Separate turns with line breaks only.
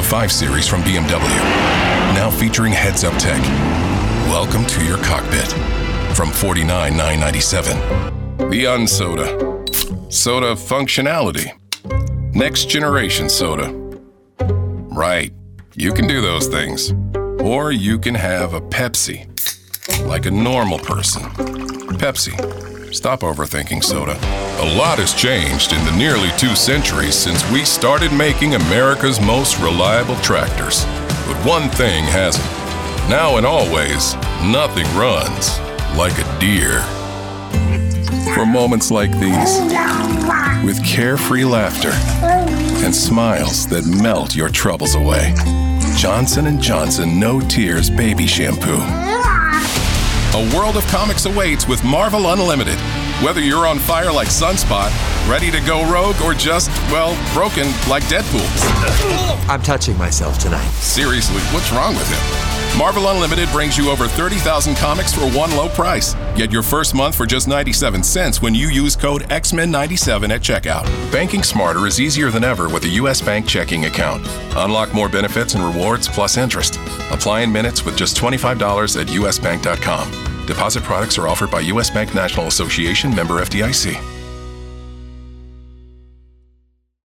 the 5 Series from BMW. Now featuring heads-up tech. Welcome to your cockpit. From $49,997. The Unsoda. Soda functionality. Next generation soda. Right. You can do those things. Or you can have a Pepsi. Like a normal person. Pepsi. Stop overthinking soda. A lot has changed in the nearly 2 centuries since we started making America's most reliable tractors. But one thing hasn't. Now and always, nothing runs like a deer. For moments like these, with carefree laughter and smiles that melt your troubles away, Johnson & Johnson No Tears Baby Shampoo. A world of comics awaits with Marvel Unlimited. Whether you're on fire like Sunspot, ready to go rogue, or just, well, broken like Deadpool.
I'm touching myself tonight.
Seriously, what's wrong with him? Marvel Unlimited brings you over 30,000 comics for one low price. Get your first month for just 97 cents when you use code XMEN97 at checkout. Banking smarter is easier than ever with a U.S. Bank checking account. Unlock more benefits and rewards plus interest. Apply in minutes with just $25 at usbank.com. Deposit products are offered by U.S. Bank National Association, member FDIC.